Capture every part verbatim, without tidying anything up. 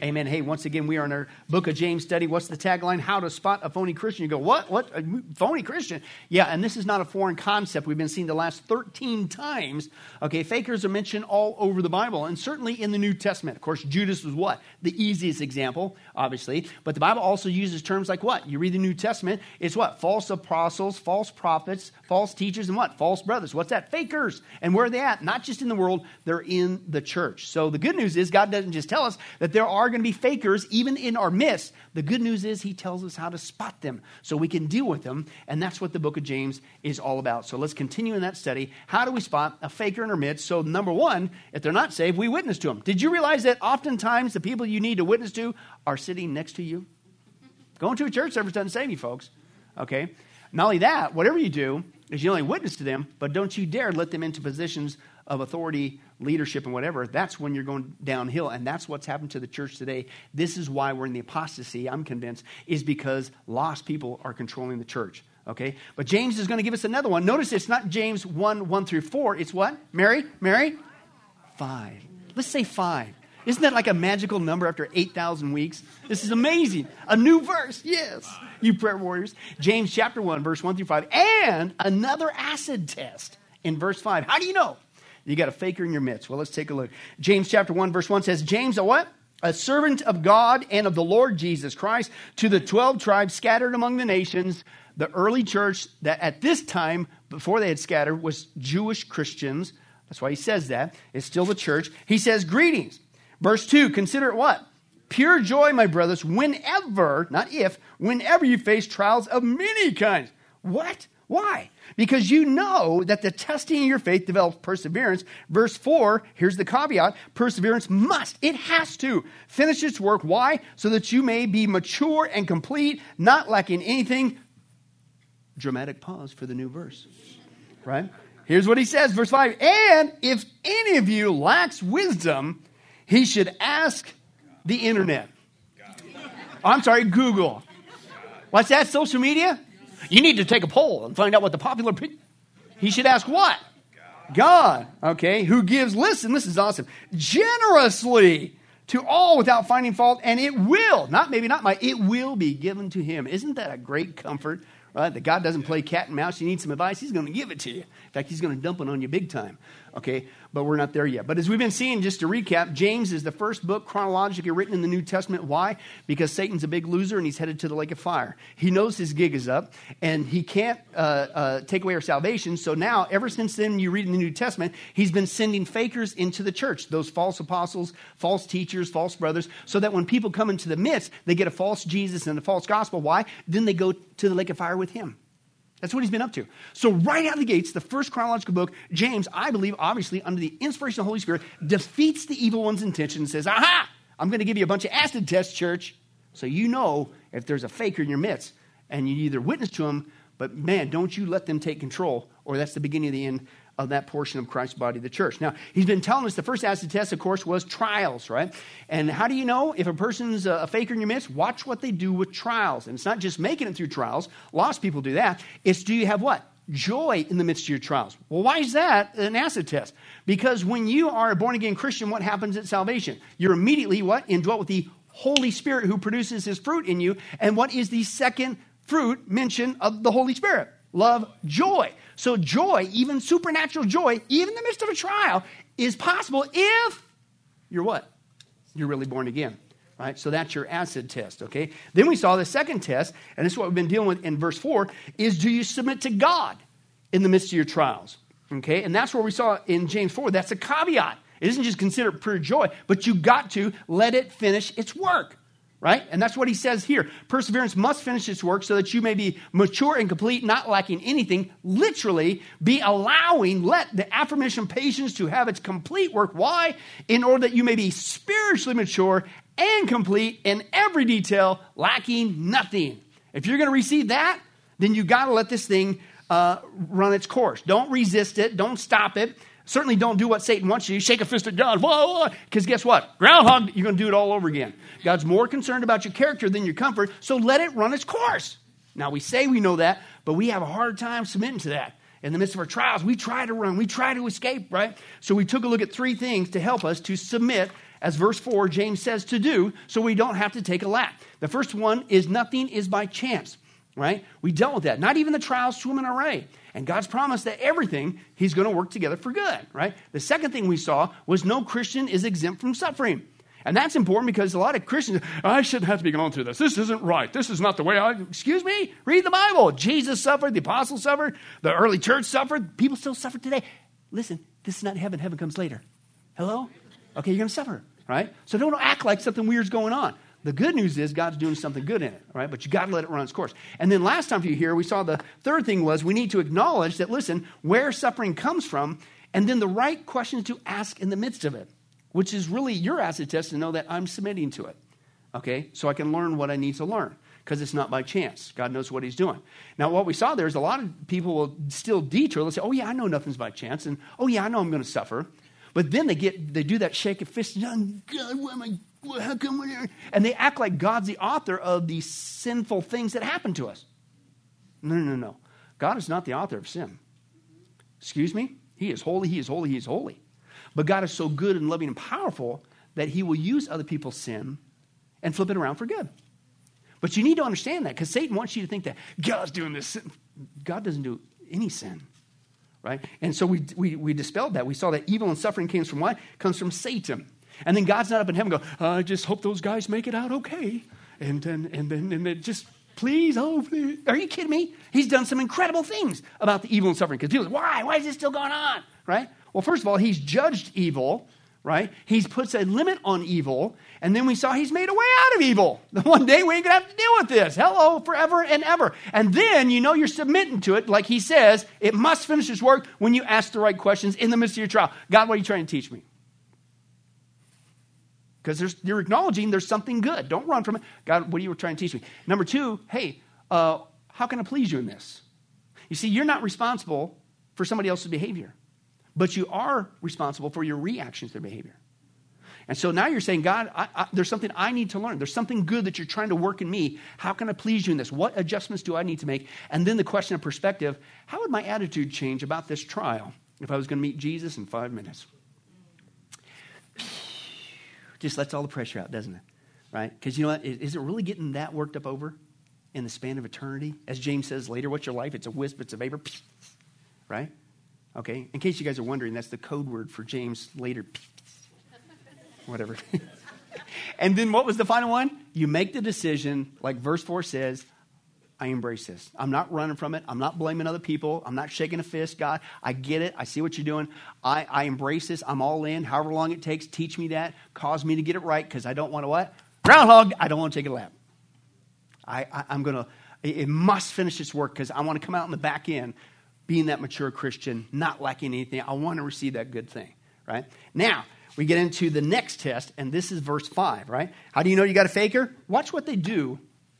Amen. Hey, once again, we are in our Book of James study. What's the tagline? How to spot a phony Christian. You go, what? What? A phony Christian? Yeah, and this is not a foreign concept. We've been seeing the last thirteen times. Okay, fakers are mentioned all over the Bible, and certainly in the New Testament. Of course, Judas was what? The easiest example, obviously. But the Bible also uses terms like what? You read the New Testament, it's what? False apostles, false prophets, false teachers, and what? False brothers. What's that? Fakers. And where are they at? Not just in the world, they're in the church. So the good news is God doesn't just tell us that there are going to be fakers even in our midst. The good news is he tells us how to spot them so we can deal with them. And that's what the book of James is all about. So let's continue in that study. How do we spot a faker in our midst? So number one, if they're not saved, we witness to them. Did you realize that oftentimes the people you need to witness to are sitting next to you? Going to a church service doesn't save you, folks. Okay. Not only that, whatever you do is you only witness to them, but don't you dare let them into positions of authority, leadership, and whatever. That's when you're going downhill, and that's what's happened to the church today. This is why we're in the apostasy, I'm convinced, is because lost people are controlling the church. Okay? But James is going to give us another one. Notice it's not James one, one through four. It's what? Mary? Mary? Five. Let's say five. Isn't that like a magical number after eight thousand weeks? This is amazing. A new verse. Yes. You prayer warriors. James chapter one, verse one through five. And another acid test in verse five. How do you know? You got a faker in your midst. Well, let's take a look. James chapter one, verse one says, James, a what? A servant of God and of the Lord Jesus Christ, to the twelve tribes scattered among the nations. The early church that at this time, before they had scattered, was Jewish Christians. That's why he says that. It's still the church. He says, greetings. Verse two, consider it what? Pure joy, my brothers, whenever, not if, whenever you face trials of many kinds. What? Why? Because you know that the testing of your faith develops perseverance. Verse four, here's the caveat. Perseverance must, it has to, finish its work. Why? So that you may be mature and complete, not lacking anything. Dramatic pause for the new verse. Right? Here's what he says, verse five. And if any of you lacks wisdom, he should ask the internet. Oh, I'm sorry, Google. What's that, social media? You need to take a poll and find out what the popular opinion. He should ask what? God. Okay. Who gives, listen, this is awesome, generously to all without finding fault, and it will, not maybe not my, it will be given to him. Isn't that a great comfort? Right? That God doesn't play cat and mouse. You need some advice, he's going to give it to you. In fact, he's going to dump it on you big time. Okay, but we're not there yet. But as we've been seeing, just to recap, James is the first book chronologically written in the New Testament. Why? Because Satan's a big loser and he's headed to the lake of fire. He knows his gig is up and he can't uh, uh, take away our salvation. So now, ever since then, you read in the New Testament, he's been sending fakers into the church, those false apostles, false teachers, false brothers, so that when people come into the midst, they get a false Jesus and a false gospel. Why? Then they go to the lake of fire with him. That's what he's been up to. So right out of the gates, the first chronological book, James, I believe, obviously, under the inspiration of the Holy Spirit, defeats the evil one's intention and says, aha, I'm going to give you a bunch of acid tests, church, so you know if there's a faker in your midst, and you either witness to them, but man, don't you let them take control, or that's the beginning of the end of that portion of Christ's body, the church. Now, he's been telling us the first acid test, of course, was trials, right? And how do you know if a person's a faker in your midst? Watch what they do with trials. And it's not just making it through trials. Lost people do that. It's do you have what? Joy in the midst of your trials. Well, why is that an acid test? Because when you are a born-again Christian, what happens at salvation? You're immediately what? Indwelt with the Holy Spirit who produces his fruit in you. And what is the second fruit mention of the Holy Spirit? Love, joy. So joy, even supernatural joy, even in the midst of a trial, is possible if you're what? You're really born again. Right? So that's your acid test, okay? Then we saw the second test, and this is what we've been dealing with in verse four, is do you submit to God in the midst of your trials? Okay? And that's where we saw in James four, that's a caveat. It isn't just considered pure joy, but you got to let it finish its work. Right? And that's what he says here. Perseverance must finish its work so that you may be mature and complete, not lacking anything. Literally, be allowing, let the aforementioned patience to have its complete work. Why? In order that you may be spiritually mature and complete in every detail, lacking nothing. If you're going to receive that, then you got to let this thing uh, run its course. Don't resist it. Don't stop it. Certainly don't do what Satan wants you to. Shake a fist at God. Because guess what? Groundhog, you're going to do it all over again. God's more concerned about your character than your comfort, so let it run its course. Now, we say we know that, but we have a hard time submitting to that. In the midst of our trials, we try to run. We try to escape, right? So we took a look at three things to help us to submit as verse four, James says to do, so we don't have to take a lap. The first one is nothing is by chance, right? We dealt with that. Not even the trials to an array. And God's promised that everything, he's going to work together for good, right? The second thing we saw was no Christian is exempt from suffering. And that's important because a lot of Christians, I shouldn't have to be going through this. This isn't right. This is not the way I, excuse me, read the Bible. Jesus suffered, the apostles suffered, the early church suffered. People still suffer today. Listen, this is not heaven. Heaven comes later. Hello? Okay, you're going to suffer, right? So don't act like something weird's going on. The good news is God's doing something good in it, right? But you got to let it run its course. And then last time for you here, we saw the third thing was we need to acknowledge that, listen, where suffering comes from, and then the right questions to ask in the midst of it, which is really your acid test to know that I'm submitting to it, okay? So I can learn what I need to learn because it's not by chance. God knows what he's doing. Now, what we saw there is a lot of people will still detour. They'll say, oh, yeah, I know nothing's by chance. And, oh, yeah, I know I'm going to suffer. But then they get they do that shake of fist. God, why am I, how come we're here? And they act like God's the author of these sinful things that happen to us. No, no, no. God is not the author of sin. Excuse me? He is holy, he is holy, he is holy. But God is so good and loving and powerful that he will use other people's sin and flip it around for good. But you need to understand that because Satan wants you to think that God's doing this sin. God doesn't do any sin, right? And so we, we, we dispelled that. We saw that evil and suffering comes from what? Comes from Satan. And then God's not up in heaven going, I just hope those guys make it out okay. And then, and then, and then just, please, oh, please. Are you kidding me? He's done some incredible things about the evil and suffering. Because people say, why? Why is this still going on? Right? Well, first of all, he's judged evil, right? He's puts a limit on evil. And then we saw he's made a way out of evil. The one day we ain't going to have to deal with this. Hello, forever and ever. And then you know you're submitting to it. Like he says, it must finish its work when you ask the right questions in the midst of your trial. God, what are you trying to teach me? Because you're acknowledging there's something good. Don't run from it. God, what are you trying to teach me? Number two, hey, uh, how can I please you in this? You see, you're not responsible for somebody else's behavior, but you are responsible for your reactions to their behavior. And so now you're saying, God, I, I, there's something I need to learn. There's something good that you're trying to work in me. How can I please you in this? What adjustments do I need to make? And then the question of perspective, how would my attitude change about this trial if I was going to meet Jesus in five minutes? Just lets all the pressure out, doesn't it? Right? Because you know what? Is it really getting that worked up over in the span of eternity? As James says later, what's your life? It's a wisp, it's a vapor. Right? Okay? In case you guys are wondering, that's the code word for James later. Whatever. And then what was the final one? You make the decision, like verse four says, I embrace this. I'm not running from it. I'm not blaming other people. I'm not shaking a fist. God, I get it. I see what you're doing. I, I embrace this. I'm all in. However long it takes, teach me that. Cause me to get it right because I don't want to what? Groundhog. I don't want to take a lap. I, I, I'm going to, it must finish its work because I want to come out in the back end being that mature Christian, not lacking anything. I want to receive that good thing, right? Now, we get into the next test, and this is verse five, right? How do you know you got a faker? Watch what they do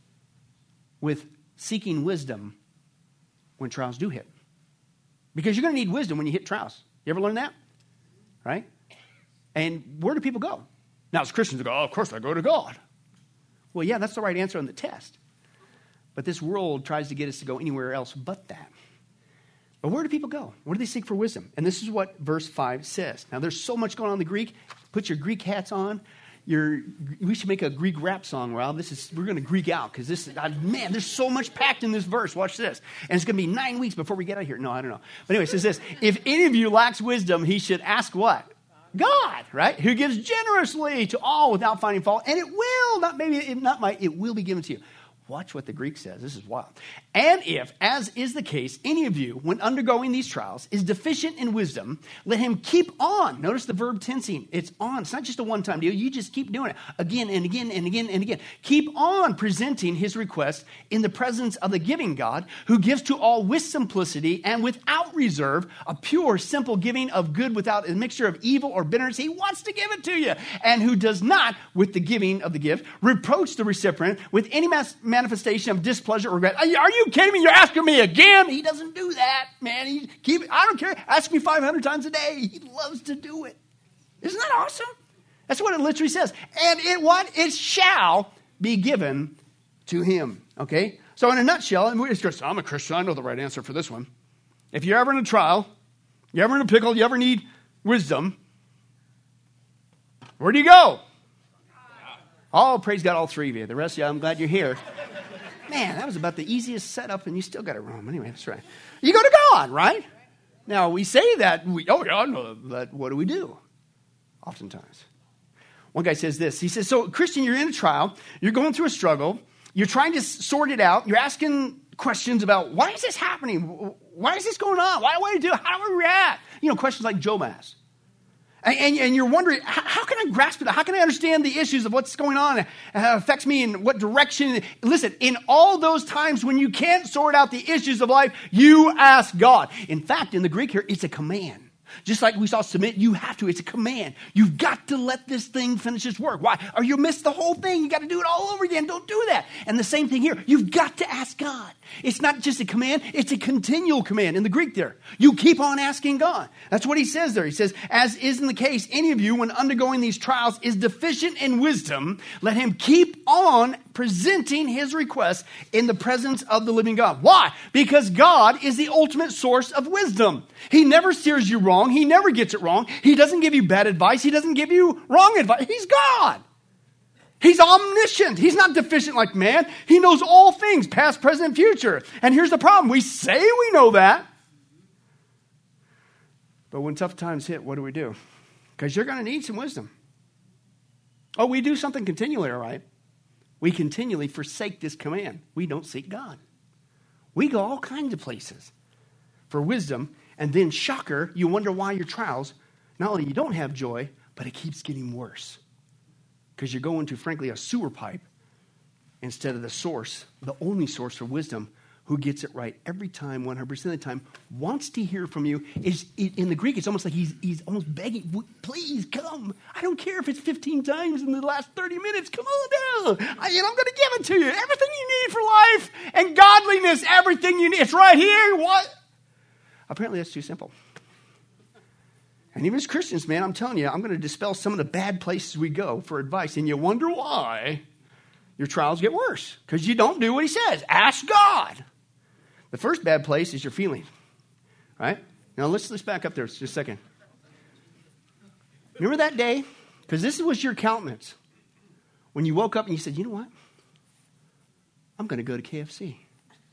with seeking wisdom when trials do hit. Because you're going to need wisdom when you hit trials. You ever learn that? Right? And where do people go? Now, as Christians, they go, oh, of course I go to God. Well, yeah, that's the right answer on the test. But this world tries to get us to go anywhere else but that. But where do people go? Where do they seek for wisdom? And this is what verse five says. Now, there's so much going on in the Greek. Put your Greek hats on. You're, we should make a Greek rap song, Rob. This is we're going to Greek out because this is, man, there's so much packed in this verse. Watch this. And it's going to be nine weeks before we get out of here. No, I don't know. But anyway, it says this. If any of you lacks wisdom, he should ask what? God, right? Who gives generously to all without finding fault. And it will, not maybe, it, not might, it will be given to you. Watch what the Greek says. This is wild. And if, as is the case, any of you, when undergoing these trials, is deficient in wisdom, let him keep on. Notice the verb tensing. It's on. It's not just a one-time deal. You just keep doing it again and again and again and again. Keep on presenting his request in the presence of the giving God, who gives to all with simplicity and without reserve, a pure, simple giving of good without a mixture of evil or bitterness. He wants to give it to you. And who does not, with the giving of the gift, reproach the recipient with any mass manifestation of displeasure or regret. Are you, are you kidding me? You're asking me again? He doesn't do that, man. He keep. I don't care. Ask me five hundred times a day. He loves to do it. Isn't that awesome? That's what it literally says. And it what? It shall be given to him. Okay? So in a nutshell, and we're just, I'm a Christian. I know the right answer for this one. If you're ever in a trial, you're ever in a pickle, you ever need wisdom, Where do you go? Oh, praise God, all three of you. The rest of you, I'm glad you're here. Man, that was about the easiest setup, and you still got it wrong. Anyway, that's right. You go to God, right? Now, we say that. We, oh, yeah, no, but what do we do? Oftentimes. One guy says this. He says, so, Christian, you're in a trial. You're going through a struggle. You're trying to sort it out. You're asking questions about, why is this happening? Why is this going on? Why do I do? How do I react? You know, questions like Job asked. And, and, and you're wondering, how, how can I grasp it? How can I understand the issues of what's going on and how it affects me and what direction? Listen, in all those times when you can't sort out the issues of life, you ask God. In fact, in the Greek here, it's a command. Just like we saw submit, you have to. It's a command. You've got to let this thing finish its work. Why? Or you miss the whole thing. You got to do it all over again. Don't do that. And the same thing here. You've got to ask God. It's not just a command. It's a continual command in the Greek there. You keep on asking God. That's what he says there. He says, as is in the case, any of you when undergoing these trials is deficient in wisdom, let him keep on presenting his requests in the presence of the living God. Why? Because God is the ultimate source of wisdom. He never steers you wrong. He never gets it wrong. He doesn't give you bad advice. He doesn't give you wrong advice. He's God. He's omniscient. He's not deficient like man. He knows all things, past, present, future. And here's the problem. We say we know that. But when tough times hit, what do we do? Because you're going to need some wisdom. Oh, we do something continually, all right? We continually forsake this command. We don't seek God. We go all kinds of places for wisdom. And then, shocker, you wonder why your trials, not only you don't have joy, but it keeps getting worse. Because you're going to, frankly, a sewer pipe instead of the source, the only source for wisdom, who gets it right every time, one hundred percent of the time, wants to hear from you. Is in the Greek, it's almost like he's, he's almost begging, please come. I don't care if it's fifteen times in the last thirty minutes. Come on down. I, you know, I'm going to give it to you. Everything you need for life and godliness, everything you need. It's right here. What? Apparently, that's too simple. And even as Christians, man, I'm telling you, I'm going to dispel some of the bad places we go for advice. And you wonder why your trials get worse. Because you don't do what he says. Ask God. The first bad place is your feeling. Right? Now, let's, let's back up there just a second. Remember that day? Because this was your countenance. When you woke up and you said, you know what? I'm going to go to K F C.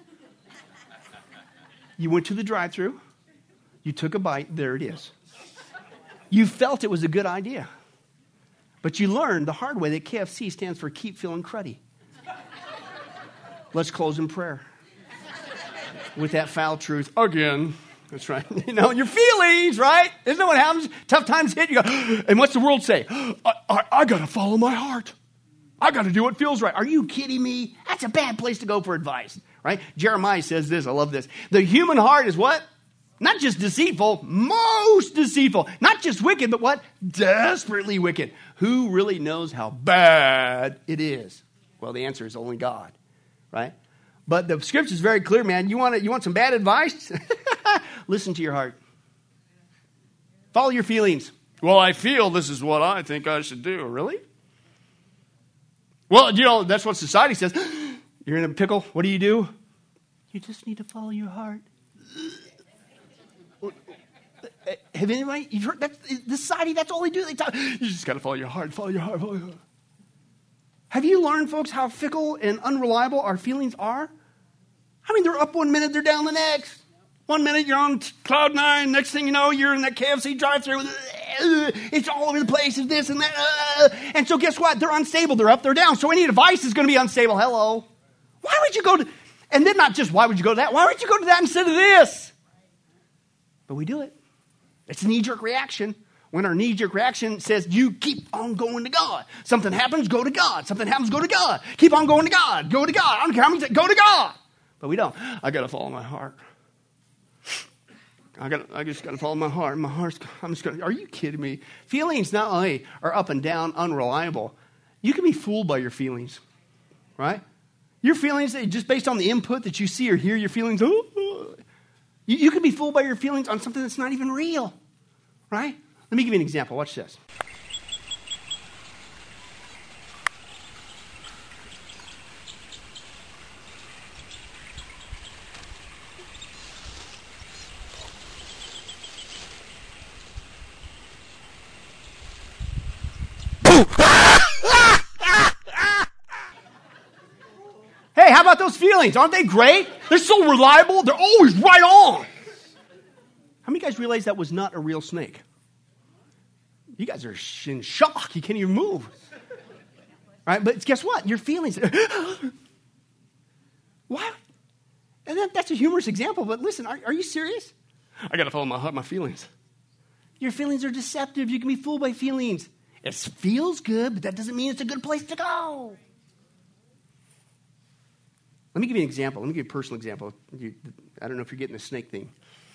You went to the drive-thru. You took a bite. There it is. You felt it was a good idea. But you learned the hard way that K F C stands for keep feeling cruddy. Let's close in prayer. With that foul truth again. That's right. You know, your feelings, right? Isn't that what happens? Tough times hit, you go, and what's the world say? I, I, I got to follow my heart. I got to do what feels right. Are you kidding me? That's a bad place to go for advice, right? Jeremiah says this. I love this. The human heart is what? Not just deceitful, most deceitful. Not just wicked, but what? Desperately wicked. Who really knows how bad it is? Well, the answer is only God, right? But the scripture is very clear, man. You want to, you want some bad advice? Listen to your heart. Follow your feelings. Well, I feel this is what I think I should do. Really? Well, you know, that's what society says. You're in a pickle. What do you do? You just need to follow your heart. Have anybody, you've heard that? The society, that's all they do. They talk, you just got to follow your heart, follow your heart, follow your heart. Have you learned, folks, how fickle and unreliable our feelings are? I mean, they're up one minute, they're down the next. One minute you're on cloud nine, next thing you know, you're in that K F C drive-thru. It's all over the place, it's this and that. And so guess what? They're unstable, they're up, they're down. So any device is going to be unstable. Hello. Why would you go to, and then not just why would you go to that, why would you go to that instead of this? But we do it. It's a knee-jerk reaction. When our knee-jerk reaction says, you keep on going to God. Something happens, go to God. Something happens, go to God. Keep on going to God. Go to God. I don't care how many times, go to God. But we don't. I got to follow my heart. I got. I just got to follow my heart. My heart's, I'm just going to, are you kidding me? Feelings not only are up and down, unreliable. You can be fooled by your feelings, right? Your feelings, just based on the input that you see or hear, your feelings, oh, oh. You, you can be fooled by your feelings on something that's not even real, right? Let me give you an example. Watch this. how about those feelings? Aren't they great? They're so reliable. They're always right on. How many guys realize that was not a real snake? You guys are in shock. You can't even move. Right? But guess what? Your feelings. What? And that, that's a humorous example, but listen, are, are you serious? I got to follow my heart, my feelings. Your feelings are deceptive. You can be fooled by feelings. It feels good, but that doesn't mean it's a good place to go. Let me give you an example. Let me give you a personal example. You, I don't know if you're getting the snake thing.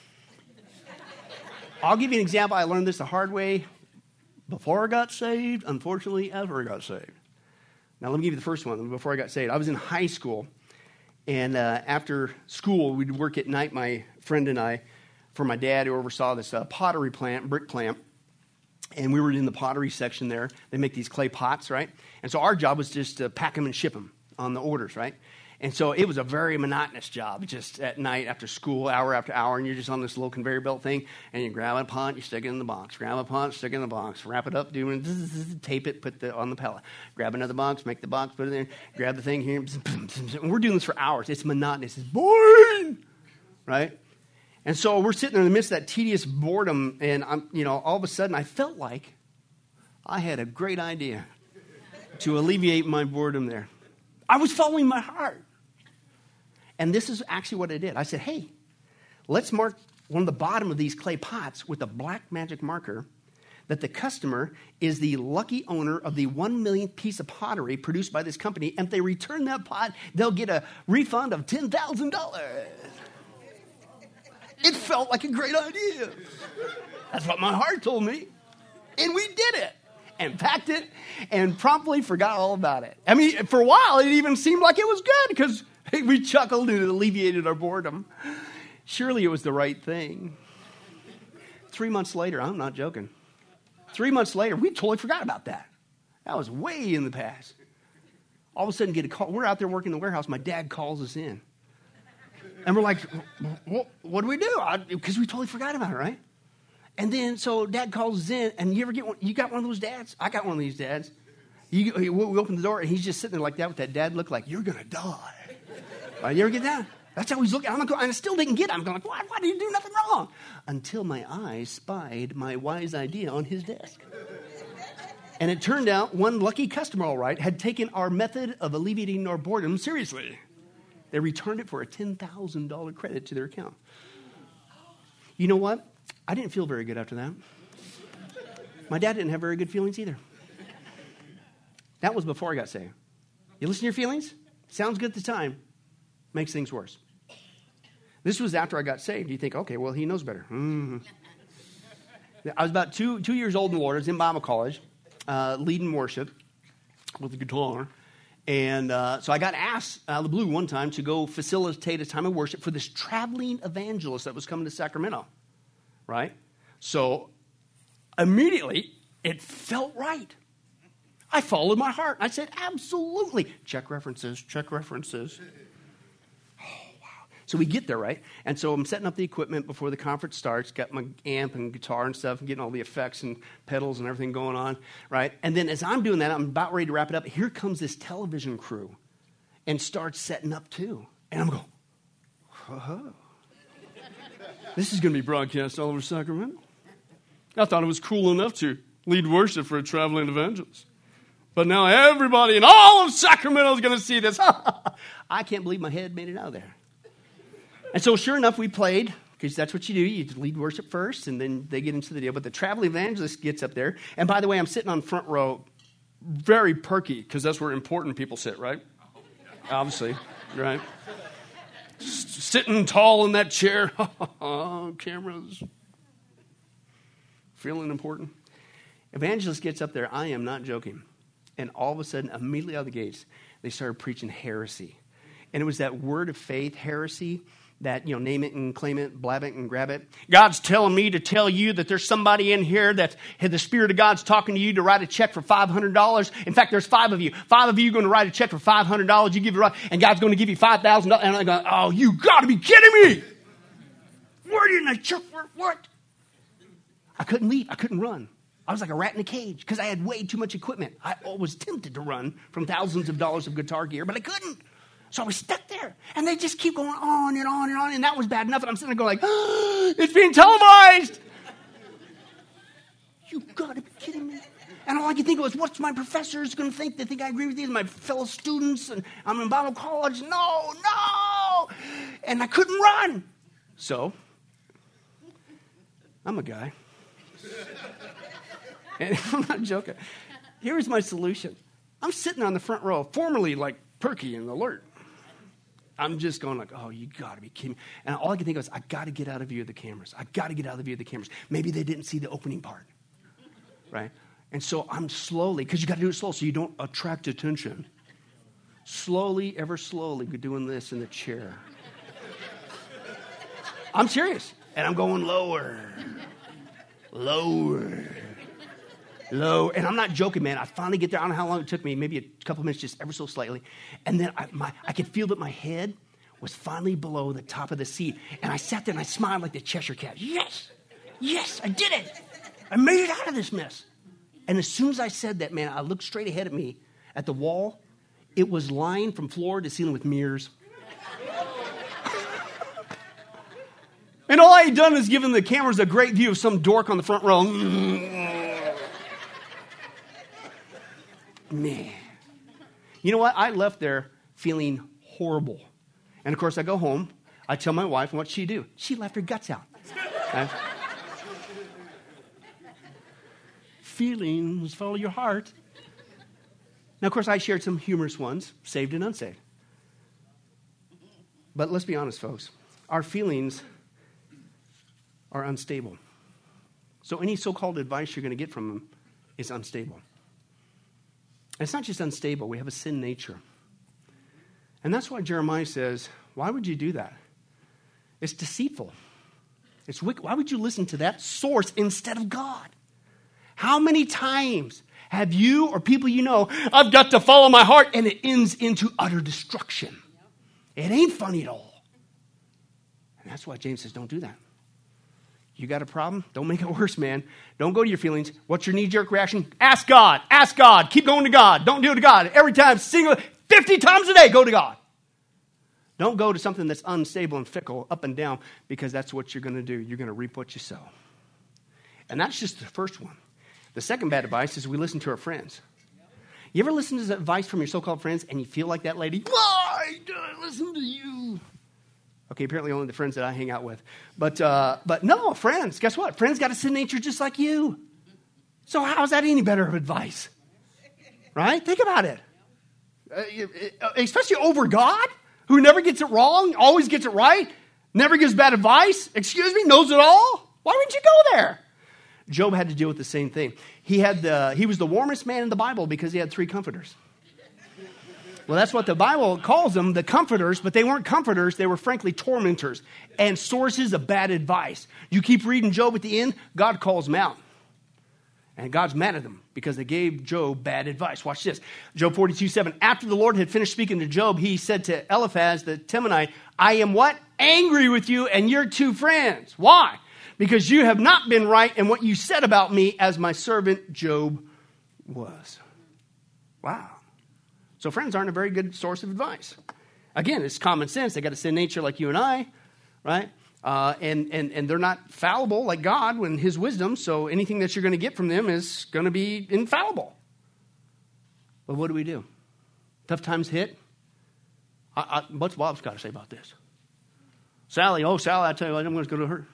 I'll give you an example. I learned this the hard way before I got saved, unfortunately, after I got saved. Now, let me give you the first one. Before I got saved, I was in high school, and uh, after school, we'd work at night, my friend and I, for my dad who oversaw this uh, pottery plant, brick plant, and we were in the pottery section there. They make these clay pots, right? And so our job was just to pack them and ship them on the orders, right? And so it was a very monotonous job, just at night after school, hour after hour, and you're just on this little conveyor belt thing, and you grab a pot, you stick it in the box, grab a pot, stick it in the box, wrap it up, do it, tape it, put it on the pallet, grab another box, make the box, put it in, grab the thing here, and we're doing this for hours. It's monotonous. It's boring, right? And so we're sitting in the midst of that tedious boredom, and I'm, you know, all of a sudden I felt like I had a great idea to alleviate my boredom there. I was following my heart. And this is actually what I did. I said, hey, let's mark one of the bottom of these clay pots with a black magic marker that the customer is the lucky owner of the one millionth piece of pottery produced by this company. And if they return that pot, they'll get a refund of ten thousand dollars. It felt like a great idea. That's what my heart told me. And we did it. And packed it and promptly forgot all about it. I mean, for a while, it even seemed like it was good because we chuckled and it alleviated our boredom. Surely it was the right thing. Three months later, I'm not joking. Three months later, we totally forgot about that. That was way in the past. All of a sudden, get a call. We're out there working in the warehouse. My dad calls us in. And we're like, what, what do we do? Because we totally forgot about it, right? And then, so dad calls us in, and you ever get one? You got one of those dads? I got one of these dads. You, we open the door, and he's just sitting there like that with that dad look like, you're going to die. Right, you ever get that? That's how he's looking. I'm going, and I still didn't get it. I'm going, why, why did you do nothing wrong? Until my eyes spied my wise idea on his desk. And it turned out one lucky customer, all right, had taken our method of alleviating our boredom seriously. They returned it for a ten thousand dollars credit to their account. You know what? I didn't feel very good after that. My dad didn't have very good feelings either. That was before I got saved. You listen to your feelings? Sounds good at the time. Makes things worse. This was after I got saved. You think, okay, well, he knows better. Mm-hmm. I was about two two years old in the Lord. I was in Bible college, uh, leading worship with the guitar. And uh, so I got asked out of the blue one time to go facilitate a time of worship for this traveling evangelist that was coming to Sacramento. Right? So immediately, it felt right. I followed my heart. I said, absolutely. Check references, check references. Oh, wow. So we get there, right? And so I'm setting up the equipment before the conference starts, got my amp and guitar and stuff, and getting all the effects and pedals and everything going on, right? And then as I'm doing that, I'm about ready to wrap it up. Here comes this television crew and starts setting up too. And I'm going, whoa. This is going to be broadcast all over Sacramento. I thought it was cool enough to lead worship for a traveling evangelist. But now everybody in all of Sacramento is going to see this. I can't believe my head made it out of there. And so sure enough, we played, because that's what you do. You lead worship first, and then they get into the deal. But the traveling evangelist gets up there. And by the way, I'm sitting on front row, very perky, because that's where important people sit, right? Obviously, right? Sitting tall in that chair. Cameras. Feeling important. Evangelist gets up there. I am not joking. And all of a sudden, immediately out of the gates, they started preaching heresy. And it was that word of faith, heresy, that, you know, name it and claim it, blab it and grab it. God's telling me to tell you that there's somebody in here that the Spirit of God's talking to you to write a check for five hundred dollars. In fact, there's five of you. Five of you are going to write a check for five hundred dollars. You give it right, and God's going to give you five thousand dollars. And I'm going, oh, you got to be kidding me. Where did I check for what? I couldn't leave. I couldn't run. I was like a rat in a cage because I had way too much equipment. I was tempted to run from thousands of dollars of guitar gear, but I couldn't. So I was stuck there. And they just keep going on and on and on. And that was bad enough. And I'm sitting there going like, oh, it's being televised. You got to be kidding me. And all I could think was, what's my professors going to think? They think I agree with these, my fellow students, and I'm in Bible college. No, no. And I couldn't run. So, I'm a guy. And I'm not joking. Here's my solution. I'm sitting on the front row, formerly like perky and alert. I'm just going like, oh, you got to be kidding me. And all I could think was, I got to get out of view of the cameras. I got to get out of the view of the cameras. Maybe they didn't see the opening part, right? And so I'm slowly, because you got to do it slow so you don't attract attention. Slowly, ever slowly, we're doing this in the chair. I'm serious. And I'm going lower, lower, lower. And I'm not joking, man. I finally get there. I don't know how long it took me, maybe a couple minutes, just ever so slightly. And then I, my, I could feel that my head was finally below the top of the seat. And I sat there and I smiled like the Cheshire Cat. Yes, yes, I did it. I made it out of this mess. And as soon as I said that, man, I looked straight ahead at me at the wall. It was lined from floor to ceiling with mirrors. And all I had done is given the cameras a great view of some dork on the front row. Man. You know what? I left there feeling horrible. And of course, I go home. I tell my wife, and what'd she do? She left her guts out. Okay? Feelings follow your heart. Now, of course, I shared some humorous ones, saved and unsaved. But let's be honest, folks. Our feelings are unstable. So any so-called advice you're going to get from them is unstable. And it's not just unstable. We have a sin nature. And that's why Jeremiah says, why would you do that? It's deceitful. It's wicked. Why would you listen to that source instead of God? How many times have you or people you know, I've got to follow my heart, and it ends into utter destruction? It ain't funny at all. And that's why James says, don't do that. You got a problem? Don't make it worse, man. Don't go to your feelings. What's your knee-jerk reaction? Ask God. Ask God. Keep going to God. Don't do it to God. Every time, single, fifty times a day, go to God. Don't go to something that's unstable and fickle, up and down, because that's what you're going to do. You're going to reap what you sow. And that's just the first one. The second bad advice is we listen to our friends. You ever listen to advice from your so-called friends and you feel like that lady? Why do I listen to you? Okay, apparently only the friends that I hang out with. But uh, but no, friends, guess what? Friends got a sin nature just like you. So how's that any better of advice? Right? Think about it. Uh, especially over God, who never gets it wrong, always gets it right, never gives bad advice, excuse me, knows it all. Why would you go there? Job had to deal with the same thing. He had the he was the warmest man in the Bible because he had three comforters. Well, that's what the Bible calls them, the comforters, but they weren't comforters. They were frankly tormentors and sources of bad advice. You keep reading Job at the end, God calls them out. And God's mad at them because they gave Job bad advice. Watch this. Job forty-two seven. After the Lord had finished speaking to Job, he said to Eliphaz the Temanite, I am what? Angry with you and your two friends. Why? Because you have not been right in what you said about me as my servant Job was. Wow. So friends aren't a very good source of advice. Again, it's common sense. They got a sin nature like you and I, right? Uh, and, and, and they're not fallible like God in his wisdom, so anything that you're going to get from them is going to be infallible. But what do we do? Tough times hit. I, I, what's Bob's got to say about this? Sally, oh, Sally, I tell you what, I'm going to go to her.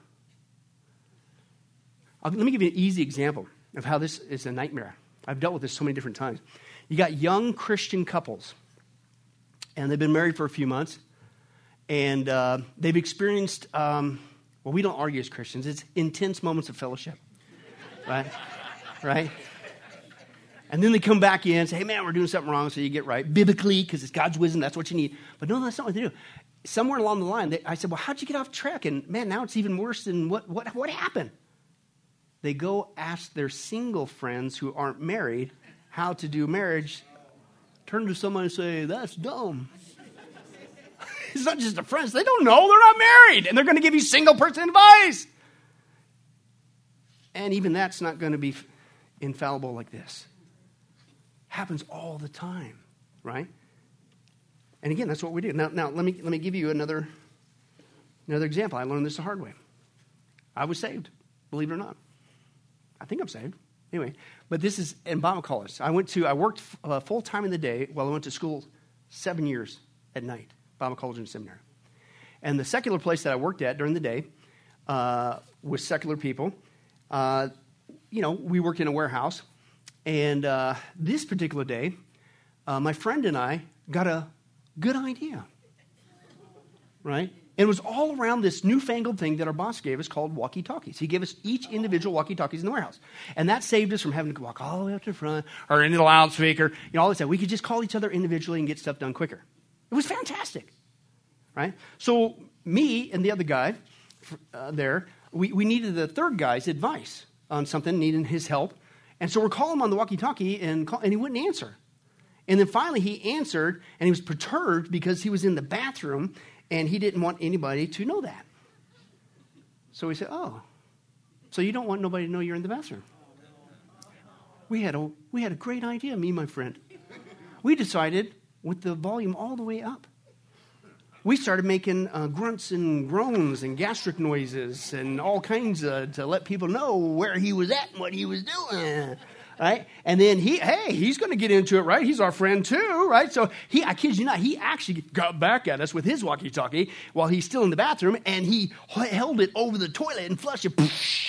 I'll, let me give you an easy example of how this is a nightmare. I've dealt with this so many different times. You got young Christian couples, and they've been married for a few months, and uh, they've experienced, um, well, we don't argue as Christians. It's intense moments of fellowship, right? Right? And then they come back in and say, hey, man, we're doing something wrong, so you get right. Biblically, because it's God's wisdom, that's what you need. But no, that's not what they do. Somewhere along the line, they, I said, well, how'd you get off track? And, man, now it's even worse than what, what, what happened? They go ask their single friends who aren't married how to do marriage. Turn to someone and say, that's dumb. It's not just the friends. They don't know. They're not married. And they're going to give you single person advice. And even that's not going to be infallible like this. Happens all the time, right? And again, that's what we do. Now, now let me let me give you another, another example. I learned this the hard way. I was saved, believe it or not. I think I'm saved. Anyway, but this is in Bible college. I went to, I worked uh, full time in the day while I went to school seven years at night, Bible college and seminary. And the secular place that I worked at during the day uh, with secular people, uh, you know, we worked in a warehouse. And uh, this particular day, uh, my friend and I got a good idea, right? And it was all around this newfangled thing that our boss gave us called walkie-talkies. He gave us each individual walkie-talkies in the warehouse. And that saved us from having to walk all the way up to the front or into the loudspeaker, you know, all this stuff. We could just call each other individually and get stuff done quicker. It was fantastic, right? So me and the other guy uh, there, we, we needed the third guy's advice on something, needing his help. And so we're calling him on the walkie-talkie, and, call, and he wouldn't answer. And then finally he answered, and he was perturbed because he was in the bathroom, and he didn't want anybody to know that. So we said, oh, so you don't want nobody to know you're in the bathroom? We had a, we had a great idea, me and my friend. We decided with the volume all the way up. We started making uh, grunts and groans and gastric noises and all kinds of, to let people know where he was at and what he was doing. Right? And then he, hey, he's going to get into it, right? He's our friend too, right? So he, I kid you not, he actually got back at us with his walkie-talkie while he's still in the bathroom, and he held it over the toilet and flushed it.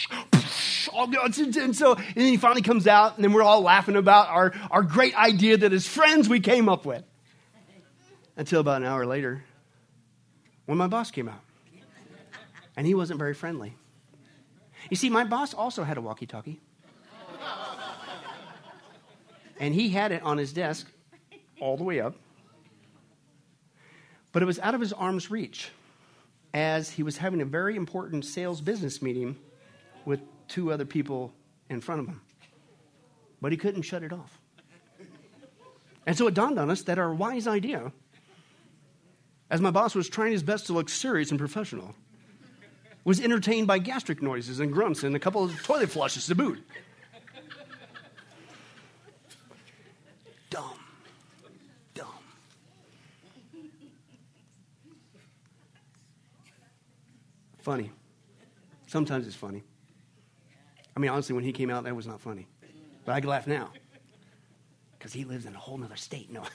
And so, and then he finally comes out, and then we're all laughing about our, our great idea that as friends we came up with. Until about an hour later, when my boss came out. And he wasn't very friendly. You see, my boss also had a walkie-talkie. And he had it on his desk all the way up. But it was out of his arm's reach as he was having a very important sales business meeting with two other people in front of him. But he couldn't shut it off. And so it dawned on us that our wise idea, as my boss was trying his best to look serious and professional, was entertained by gastric noises and grunts and a couple of toilet flushes to boot. Dumb. Dumb. Funny. Sometimes it's funny. I mean, honestly, when he came out, that was not funny. But I can laugh now. Because he lives in a whole other state. No.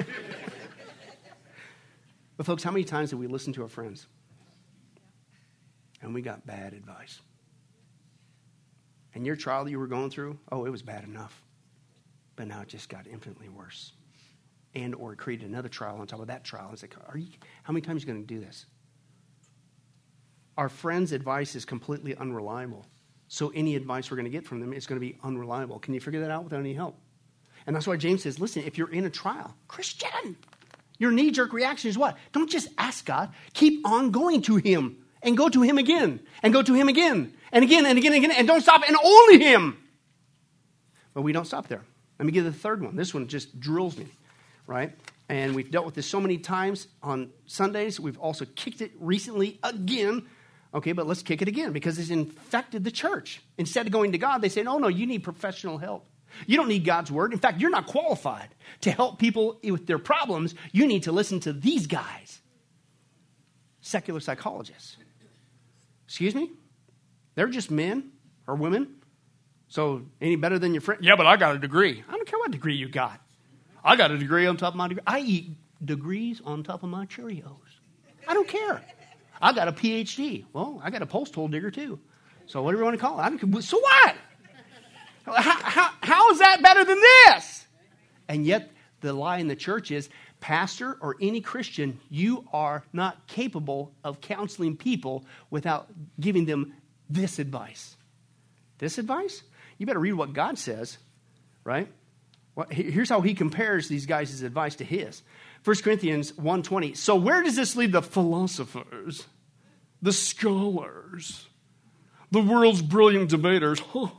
But folks, how many times have we listened to our friends? And we got bad advice. And your trial that you were going through, oh, it was bad enough. But now it just got infinitely worse. And or it created another trial on top of that trial. It's like, are you, how many times are you going to do this? Our friends' advice is completely unreliable. So any advice we're going to get from them is going to be unreliable. Can you figure that out without any help? And that's why James says, listen, if you're in a trial, Christian, your knee-jerk reaction is what? Don't just ask God. Keep on going to him. And go to him again. And go to him again. And again and again and again. And don't stop. And only him. But we don't stop there. Let me give you the third one. This one just drills me, right? And we've dealt with this so many times on Sundays. We've also kicked it recently again. Okay, but let's kick it again because it's infected the church. Instead of going to God, they say, no, no, you need professional help. You don't need God's word. In fact, you're not qualified to help people with their problems. You need to listen to these guys. Secular psychologists. Excuse me? They're just men or women. So any better than your friend? Yeah, but I got a degree. I don't care what degree you got. I got a degree on top of my degree. I eat degrees on top of my Cheerios. I don't care. I got a P H D. Well, I got a post hole digger too. So whatever you want to call it. I don't, so what? How, how, how is that better than this? And yet the lie in the church is, pastor or any Christian, you are not capable of counseling people without giving them this advice. This advice? You better read what God says, right? Well, here's how he compares these guys' advice to his. First Corinthians one twenty. So where does this leave the philosophers, the scholars, the world's brilliant debaters?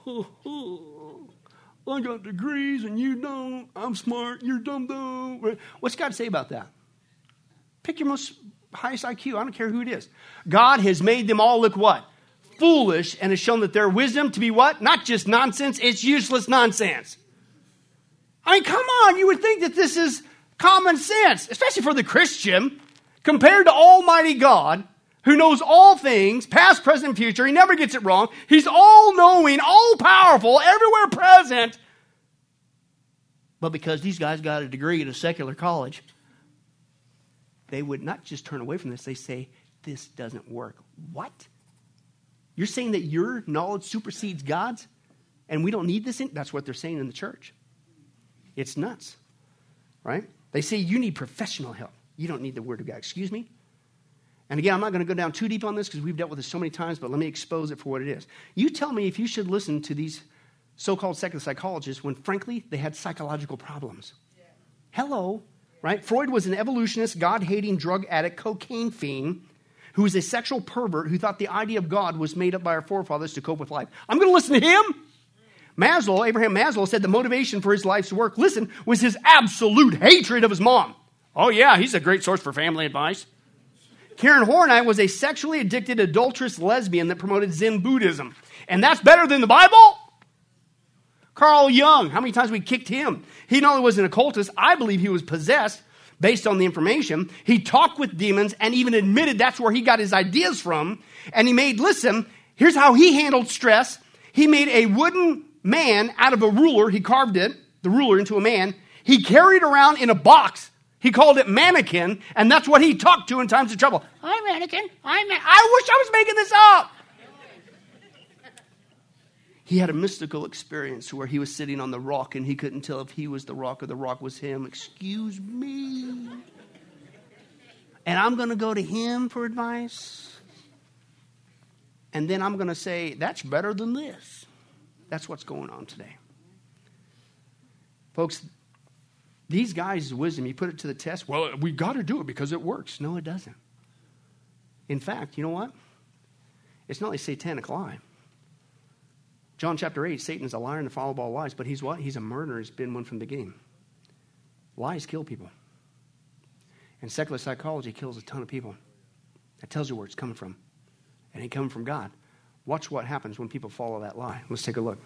I got degrees and you don't. I'm smart. You're dumb dumb. What's God say about that? Pick your most highest I Q. I don't care who it is. God has made them all look what? Foolish, and has shown that their wisdom to be what? Not just nonsense. It's useless nonsense. I mean, come on. You would think that this is common sense, especially for the Christian, compared to Almighty God, who knows all things, past, present, and future. He never gets it wrong. He's all-knowing, all-powerful, everywhere present. But because these guys got a degree at a secular college, they would not just turn away from this. They say, this doesn't work. What? You're saying that your knowledge supersedes God's? And we don't need this? In? That's what they're saying in the church. It's nuts, right? They say you need professional help. You don't need the Word of God. Excuse me? And again, I'm not going to go down too deep on this because we've dealt with this so many times, but let me expose it for what it is. You tell me if you should listen to these so-called secular psychologists when, frankly, they had psychological problems. Yeah. Hello, right? Freud was an evolutionist, God-hating, drug addict, cocaine fiend who was a sexual pervert who thought the idea of God was made up by our forefathers to cope with life. I'm going to listen to him? Maslow, Abraham Maslow, said the motivation for his life's work, listen, was his absolute hatred of his mom. Oh, yeah, he's a great source for family advice. Karen Horney was a sexually addicted, adulterous lesbian that promoted Zen Buddhism. And that's better than the Bible? Carl Jung, how many times we kicked him? He not only was an occultist, I believe he was possessed based on the information. He talked with demons and even admitted that's where he got his ideas from. And he made, listen, here's how he handled stress. He made a wooden man out of a ruler. He carved it, the ruler, into a man. He carried around in a box. He called it mannequin, and that's what he talked to in times of trouble. I'm mannequin. I'm man- I wish I was making this up. He had a mystical experience where he was sitting on the rock, and he couldn't tell if he was the rock or the rock was him. Excuse me. And I'm going to go to him for advice. And then I'm going to say, that's better than this. That's what's going on today. Folks, these guys' wisdom, you put it to the test. Well, we got to do it because it works. No, it doesn't. In fact, you know what? It's not a satanic lie. John chapter eight, Satan is a liar and the father of all lies, but he's what? He's a murderer. He's been one from the beginning. Lies kill people. And secular psychology kills a ton of people. That tells you where it's coming from. It ain't coming from God. Watch what happens when people follow that lie. Let's take a look.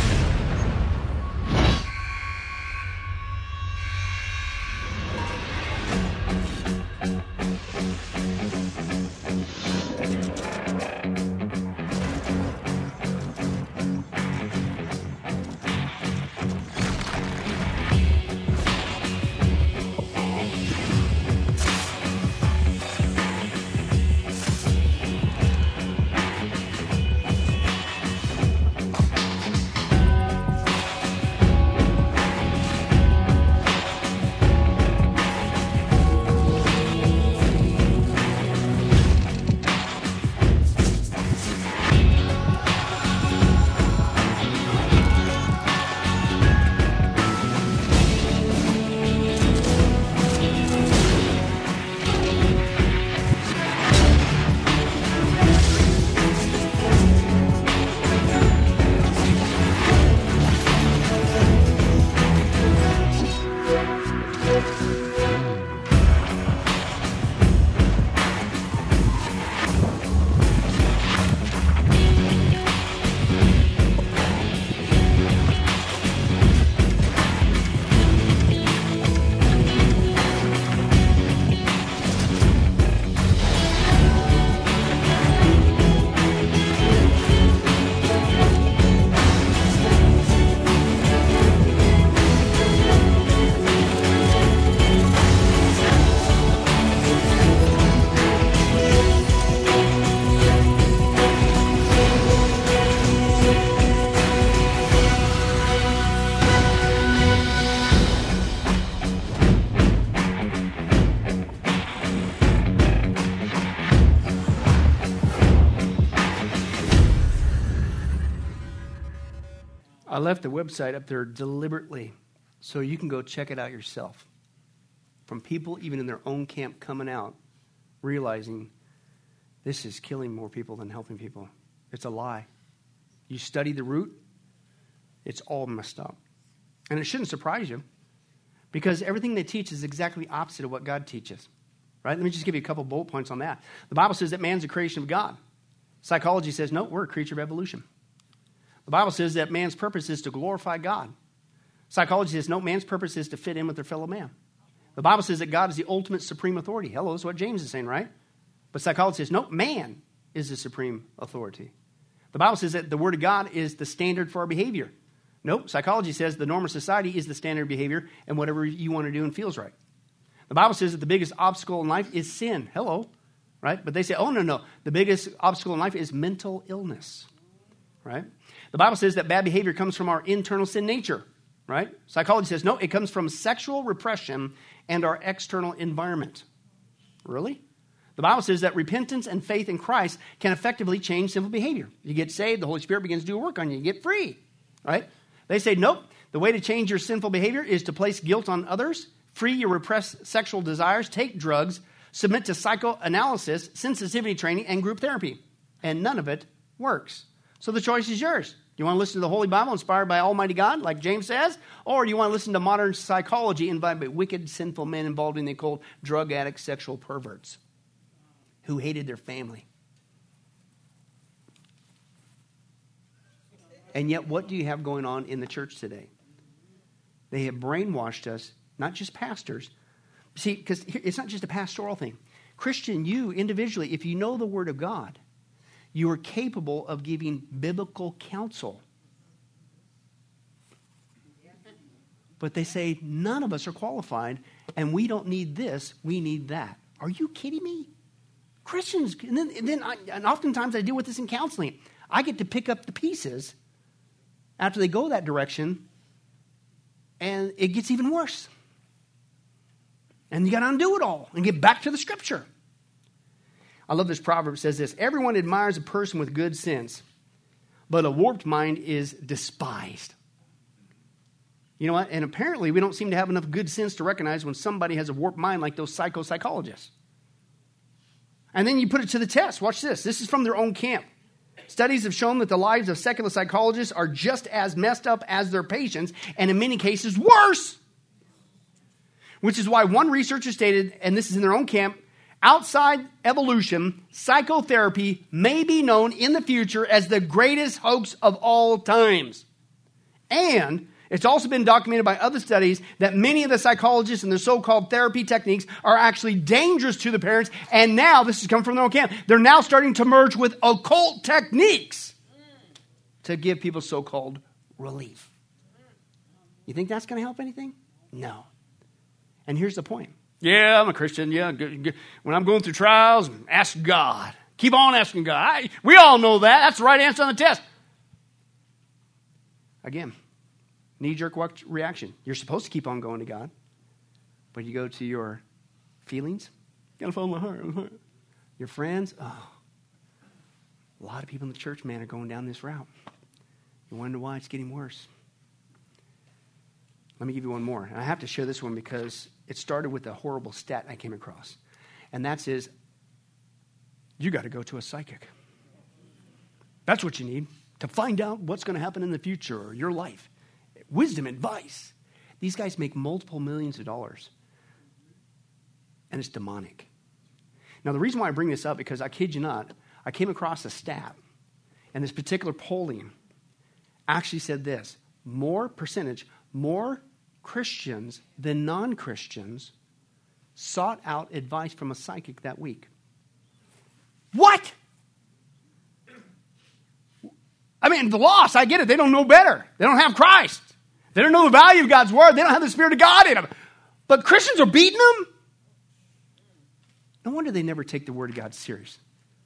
I left the website up there deliberately so you can go check it out yourself. From people, even in their own camp, coming out, realizing this is killing more people than helping people. It's a lie. You study the root, it's all messed up. And it shouldn't surprise you because everything they teach is exactly opposite of what God teaches. Right? Let me just give you a couple bullet points on that. The Bible says that man's a creation of God. Psychology says, no, we're a creature of evolution. The Bible says that man's purpose is to glorify God. Psychology says, no, man's purpose is to fit in with their fellow man. The Bible says that God is the ultimate supreme authority. Hello, that's what James is saying, right? But psychology says, no, man is the supreme authority. The Bible says that the Word of God is the standard for our behavior. Nope, psychology says the norm of society is the standard behavior and whatever you want to do and feels right. The Bible says that the biggest obstacle in life is sin. Hello, right? But they say, oh, no, no. The biggest obstacle in life is mental illness, right? The Bible says that bad behavior comes from our internal sin nature, right? Psychology says, no, it comes from sexual repression and our external environment. Really? The Bible says that repentance and faith in Christ can effectively change sinful behavior. You get saved, the Holy Spirit begins to do a work on you. You get free, right? They say, nope, the way to change your sinful behavior is to place guilt on others, free your repressed sexual desires, take drugs, submit to psychoanalysis, sensitivity training, and group therapy. And none of it works. So the choice is yours. Do you want to listen to the Holy Bible inspired by Almighty God, like James says? Or do you want to listen to modern psychology inspired by wicked, sinful men involved in the occult, drug addicts, sexual perverts who hated their family? And yet, what do you have going on in the church today? They have brainwashed us, not just pastors. See, because it's not just a pastoral thing. Christian, you individually, if you know the Word of God, you are capable of giving biblical counsel. But they say none of us are qualified, and we don't need this, we need that. Are you kidding me? Christians, and then, and then I, and oftentimes I deal with this in counseling. I get to pick up the pieces after they go that direction, and it gets even worse. And you got to undo it all and get back to the Scripture. I love this proverb. It says this: everyone admires a person with good sense, but a warped mind is despised. You know what? And apparently we don't seem to have enough good sense to recognize when somebody has a warped mind like those psycho-psychologists. And then you put it to the test. Watch this. This is from their own camp. Studies have shown that the lives of secular psychologists are just as messed up as their patients, and in many cases worse. Which is why one researcher stated, and this is in their own camp, outside evolution, psychotherapy may be known in the future as the greatest hoax of all times. And it's also been documented by other studies that many of the psychologists and their so-called therapy techniques are actually dangerous to the parents. And now, this has come from their own camp, they're now starting to merge with occult techniques to give people so-called relief. You think that's going to help anything? No. And here's the point. Yeah, I'm a Christian. Yeah, good, good. When I'm going through trials, ask God. Keep on asking God. I, we all know that. That's the right answer on the test. Again, knee-jerk reaction. You're supposed to keep on going to God. But you go to your feelings. You got to follow my heart. Your friends. Oh, a lot of people in the church, man, are going down this route. You wonder why it's getting worse. Let me give you one more. And I have to share this one because it started with a horrible stat I came across. And that's is, you got to go to a psychic. That's what you need to find out what's going to happen in the future or your life. Wisdom, advice. These guys make multiple millions of dollars. And it's demonic. Now, the reason why I bring this up, because I kid you not, I came across a stat. And this particular polling actually said this: more percentage, more Christians than non-Christians sought out advice from a psychic that week. What? I mean, the lost, I get it. They don't know better. They don't have Christ. They don't know the value of God's word. They don't have the Spirit of God in them. But Christians are beating them? No wonder they never take the word of God serious.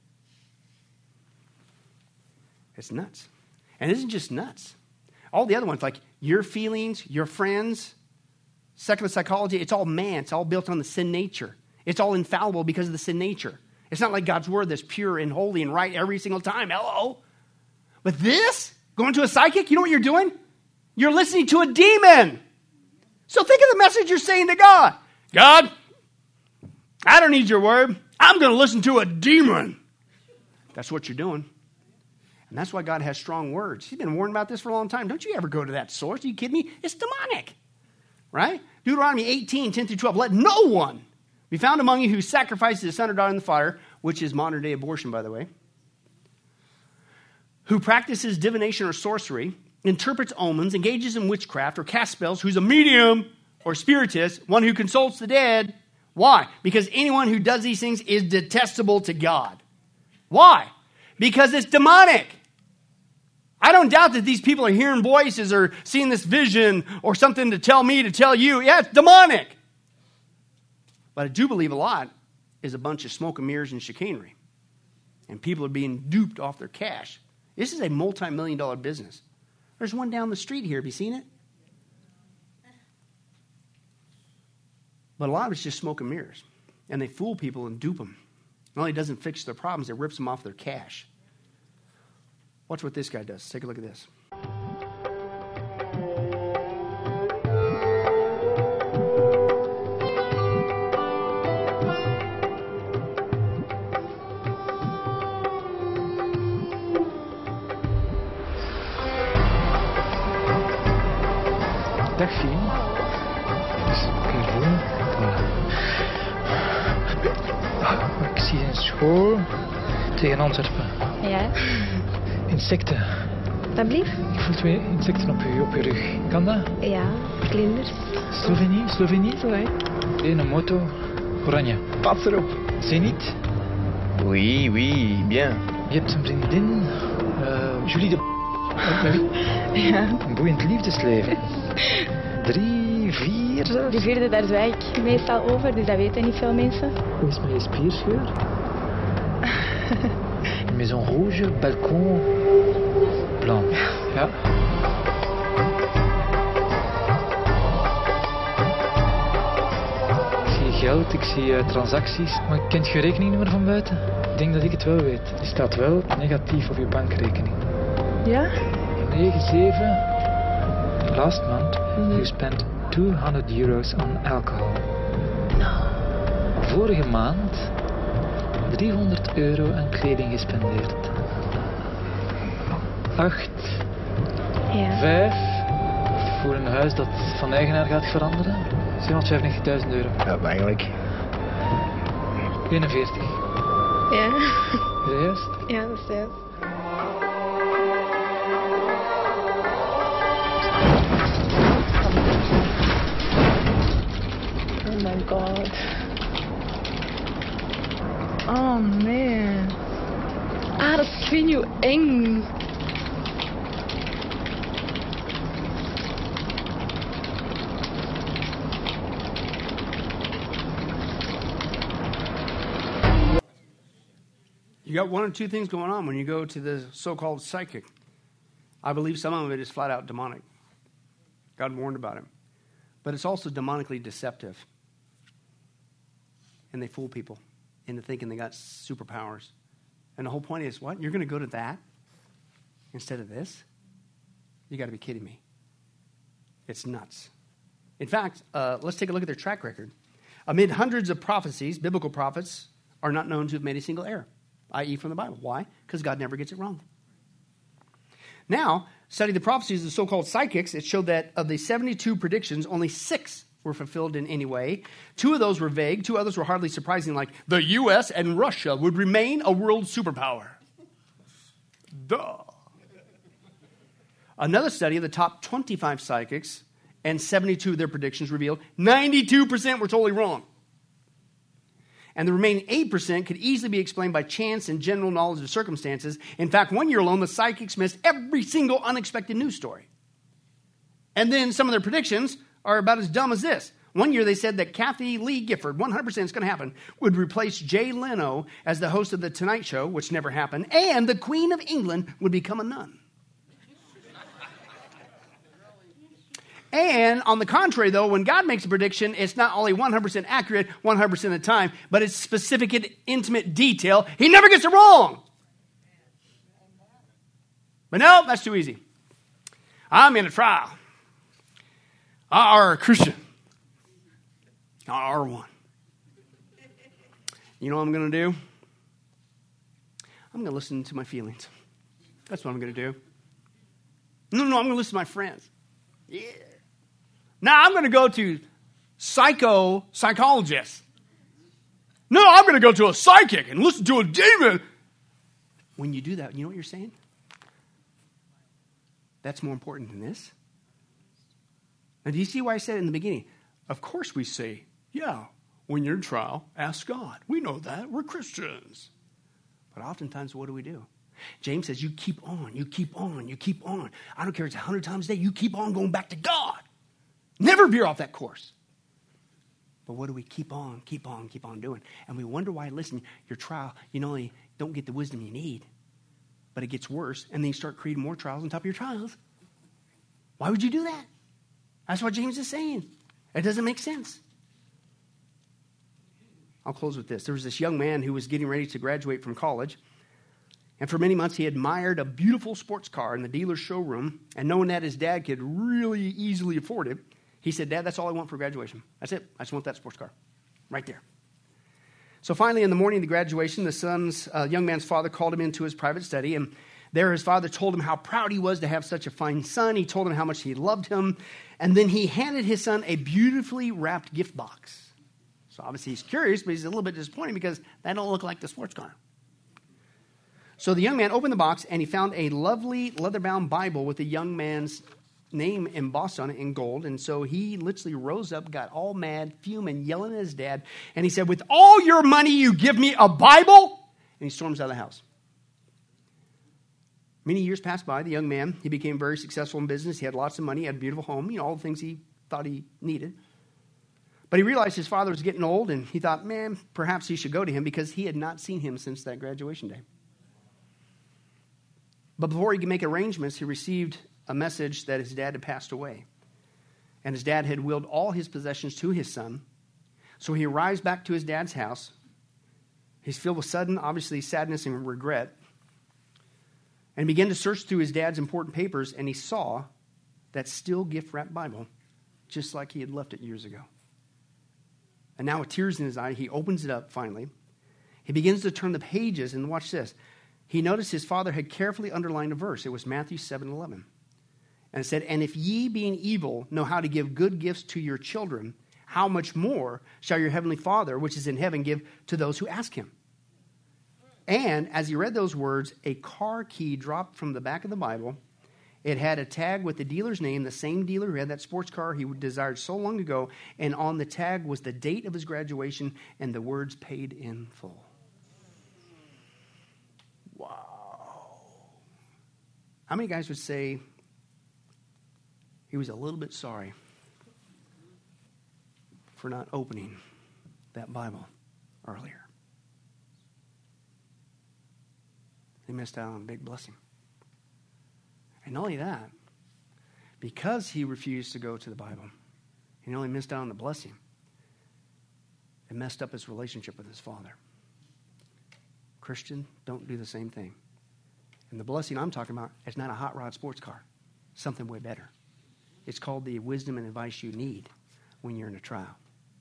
It's nuts. And it isn't just nuts. All the other ones, like your feelings, your friends, secular psychology, it's all man. It's all built on the sin nature. It's all infallible because of the sin nature. It's not like God's word that's pure and holy and right every single time. Hello. But this, going to a psychic, you know what you're doing? You're listening to a demon. So think of the message you're saying to God. God, I don't need your word. I'm going to listen to a demon. That's what you're doing. And that's why God has strong words. He's been warned about this for a long time. Don't you ever go to that source. Are you kidding me? It's demonic. Right? Deuteronomy eighteen, ten through twelve. Let no one be found among you who sacrifices his son or daughter in the fire, which is modern day abortion, by the way, who practices divination or sorcery, interprets omens, engages in witchcraft, or casts spells, who's a medium, or spiritist, one who consults the dead. Why? Because anyone who does these things is detestable to God. Why? Because it's demonic. I don't doubt that these people are hearing voices or seeing this vision or something to tell me, to tell you. Yeah, it's demonic. But I do believe a lot is a bunch of smoke and mirrors and chicanery. And people are being duped off their cash. This is a multi-million dollar business. There's one down the street here. Have you seen it? But a lot of it's just smoke and mirrors. And they fool people and dupe them. Not only doesn't fix their problems, it rips them off their cash. Watch what this guy does. Take a look at this. Dag Fien. Dus Caroline. Ik zie een school tegen Antwerpen. Ja, Insecten. alsjeblieft. Ik voel twee insecten op je, op je rug. Kan dat? Ja, vlinders. Slovenie? Slovenie? Ouais. Een moto. Oranje. Pas erop. Zenit. Oui, oui, bien. Je hebt een vriendin. Uh, Julie de... Ja. Een boeiend liefdesleven. Drie, vier zelfs. De vierde, daar zwijg ik meestal over, dus dat weten niet veel mensen. Hoe is mijn spierscheur? Une maison rouge, balcon blanc. Ja. Ik zie geld, ik zie uh, transacties. Maar kent je rekeningnummer van buiten? Ik denk dat ik het wel weet. Die staat wel negatief op je bankrekening. Ja? negen zeven. Last month you spent tweehonderd euros on alcohol. Vorige maand driehonderd euro aan kleding gespendeerd. acht. Ja. vijf. Voor een huis dat van eigenaar gaat veranderen. zevenhonderdvijfennegentigduizend euro. Ja, eigenlijk. eenenveertig. Ja. Is dat juist? Ja, dat is juist. Oh my god. Oh man. Ah, dat is vind je eng. You got one or two things going on when you go to the so-called psychic. I believe some of it is flat out demonic. God warned about it. But it's also demonically deceptive. And they fool people into thinking they got superpowers. And the whole point is, what? You're going to go to that instead of this? You got to be kidding me. It's nuts. In fact, uh, let's take a look at their track record. Amid hundreds of prophecies, biblical prophets are not known to have made a single error, that is from the Bible. Why? Because God never gets it wrong. Now, study the prophecies of the so-called psychics. It showed that of the seventy-two predictions, only six were fulfilled in any way. Two of those were vague. Two others were hardly surprising, like the U S and Russia would remain a world superpower. Duh. Another study of the top twenty-five psychics and seventy-two of their predictions revealed ninety-two percent were totally wrong. And the remaining eight percent could easily be explained by chance and general knowledge of circumstances. In fact, one year alone, the psychics missed every single unexpected news story. And then some of their predictions are about as dumb as this. One year they said that Kathy Lee Gifford, one hundred percent it's going to happen, would replace Jay Leno as the host of The Tonight Show, which never happened, and the Queen of England would become a nun. And on the contrary, though, when God makes a prediction, it's not only one hundred percent accurate one hundred percent of the time, but it's specific in intimate detail. He never gets it wrong. But no, that's too easy. I'm in a trial. I are a Christian. I are one. You know what I'm going to do? I'm going to listen to my feelings. That's what I'm going to do. No, no, I'm going to listen to my friends. Yeah. Now I'm going to go to psycho psychologists. No, I'm going to go to a psychic and listen to a demon. When you do that, you know what you're saying? That's more important than this. Now, do you see why I said it in the beginning? Of course we say, yeah, when you're in trial, ask God. We know that. We're Christians. But oftentimes, what do we do? James says, you keep on, you keep on, you keep on. I don't care if it's a hundred times a day. You keep on going back to God. Never veer off that course. But what do we keep on, keep on, keep on doing? And we wonder why, listen, your trial, you not only don't get the wisdom you need, but it gets worse, and then you start creating more trials on top of your trials. Why would you do that? That's what James is saying. It doesn't make sense. I'll close with this. There was this young man who was getting ready to graduate from college, and for many months he admired a beautiful sports car in the dealer's showroom, and knowing that his dad could really easily afford it, he said, Dad, that's all I want for graduation. That's it. I just want that sports car right there. So finally, in the morning of the graduation, the son's uh, young man's father called him into his private study, and there his father told him how proud he was to have such a fine son. He told him how much he loved him, and then he handed his son a beautifully wrapped gift box. So obviously he's curious, but he's a little bit disappointed because that don't look like the sports car. So the young man opened the box, and he found a lovely leather-bound Bible with the young man's name embossed on it in gold. And so he literally rose up, got all mad, fuming, yelling at his dad. And he said, with all your money, you give me a Bible? And he storms out of the house. Many years passed by. The young man, he became very successful in business. He had lots of money. He had a beautiful home. You know, all the things he thought he needed. But he realized his father was getting old, and he thought, man, perhaps he should go to him because he had not seen him since that graduation day. But before he could make arrangements, he received a message that his dad had passed away. And his dad had willed all his possessions to his son. So he arrives back to his dad's house. He's filled with sudden, obviously, sadness and regret. And began to search through his dad's important papers, and he saw that still gift-wrapped Bible, just like he had left it years ago. And now with tears in his eye, he opens it up finally. He begins to turn the pages, and watch this. He noticed his father had carefully underlined a verse. It was Matthew seven eleven. And it said, and if ye, being evil, know how to give good gifts to your children, how much more shall your heavenly Father, which is in heaven, give to those who ask him? And as he read those words, a car key dropped from the back of the Bible. It had a tag with the dealer's name, the same dealer who had that sports car he desired so long ago. And on the tag was the date of his graduation and the words paid in full. Wow. How many guys would say he was a little bit sorry for not opening that Bible earlier? They missed out on a big blessing. And not only that, because he refused to go to the Bible, he not only missed out on the blessing, it messed up his relationship with his father. Christian, don't do the same thing. And the blessing I'm talking about is not a hot rod sports car, something way better. It's called the wisdom and advice you need when you're in a trial.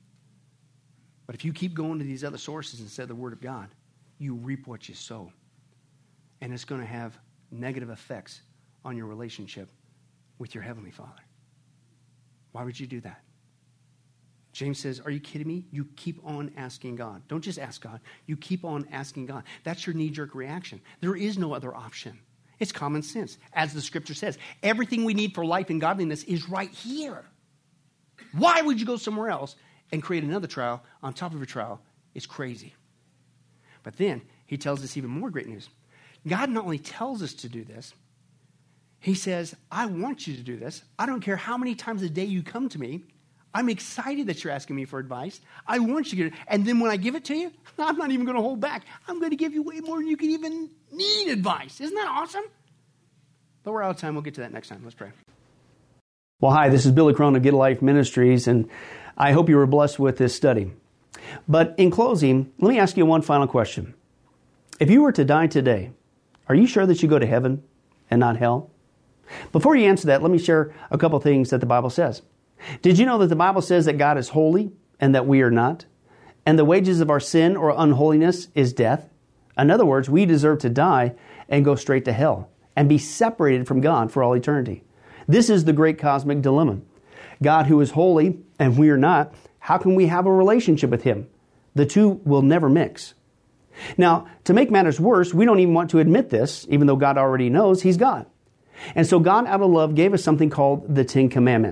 But if you keep going to these other sources instead of the Word of God, you reap what you sow. And it's going to have negative effects on your relationship with your Heavenly Father. Why would you do that? James says, are you kidding me? You keep on asking God. Don't just ask God. You keep on asking God. That's your knee-jerk reaction. There is no other option. It's common sense. As the Scripture says, everything we need for life and godliness is right here. Why would you go somewhere else and create another trial on top of your trial? It's crazy. But then he tells us even more great news. God not only tells us to do this, he says, I want you to do this. I don't care how many times a day you come to me. I'm excited that you're asking me for advice. I want you to get it. And then when I give it to you, I'm not even going to hold back. I'm going to give you way more than you can even need advice. Isn't that awesome? But we're out of time. We'll get to that next time. Let's pray. Well, hi, this is Billy Crone of Get a Life Ministries, and I hope you were blessed with this study. But in closing, let me ask you one final question. If you were to die today, are you sure that you go to heaven and not hell? Before you answer that, let me share a couple things that the Bible says. Did you know that the Bible says that God is holy and that we are not? And the wages of our sin or unholiness is death? In other words, we deserve to die and go straight to hell and be separated from God for all eternity. This is the great cosmic dilemma. God who is holy and we are not, how can we have a relationship with Him? The two will never mix. Now, to make matters worse, we don't even want to admit this, even though God already knows He's God. And so God, out of love, gave us something called the Ten Commandments.